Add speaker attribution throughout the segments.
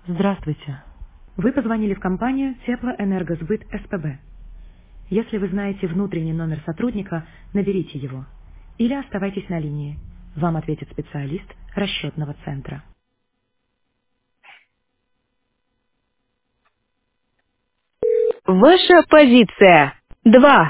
Speaker 1: Здравствуйте. Вы позвонили в компанию Теплоэнергосбыт СПБ. Если вы знаете внутренний номер сотрудника, наберите его. Или оставайтесь на линии. Вам ответит специалист расчетного центра.
Speaker 2: Ваша позиция. 2.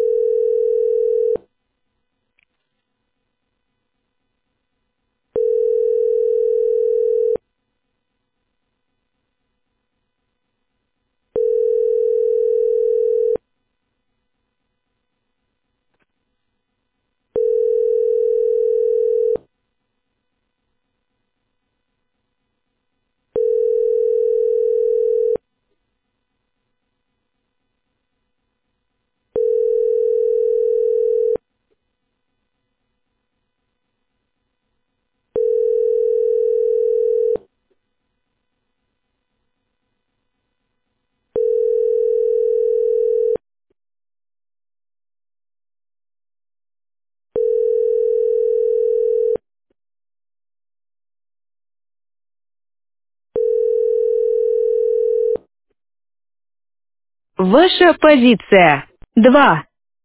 Speaker 2: Ваша позиция. 2.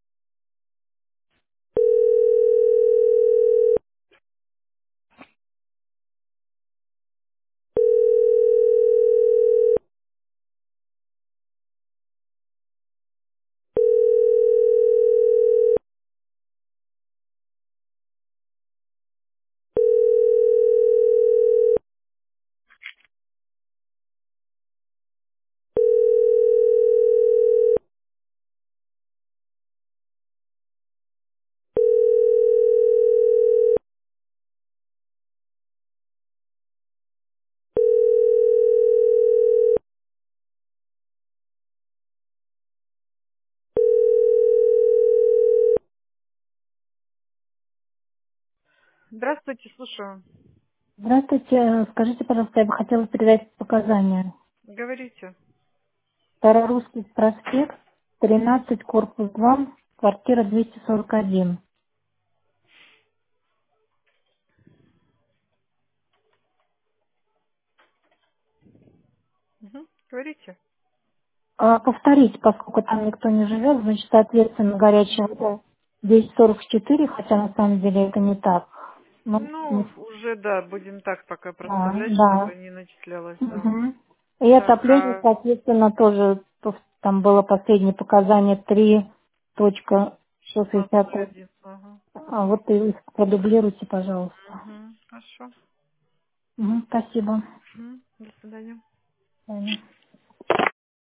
Speaker 3: Здравствуйте, слушаю.
Speaker 4: Здравствуйте. Скажите, пожалуйста, я бы хотела передать показания.
Speaker 3: Говорите.
Speaker 4: Старорусский проспект, 13, корпус 2, квартира 241.
Speaker 3: Мгм. Говорите.
Speaker 4: Повторить, поскольку там никто не живет, значит, соответственно, горячая вода 244, хотя на самом деле это не так. Ну,
Speaker 3: Ну, уже, да, будем так пока проставлять,
Speaker 4: да.
Speaker 3: чтобы не начислялось, да.
Speaker 4: Мгм. И
Speaker 3: Так,
Speaker 4: отопление, соответственно, тоже там было последнее показание 3.660.
Speaker 3: 23.1. Ага.
Speaker 4: Вот и их продублируйте, пожалуйста.
Speaker 3: Угу. Хорошо.
Speaker 4: Спасибо.
Speaker 3: Мгм. До свидания.
Speaker 4: До свидания.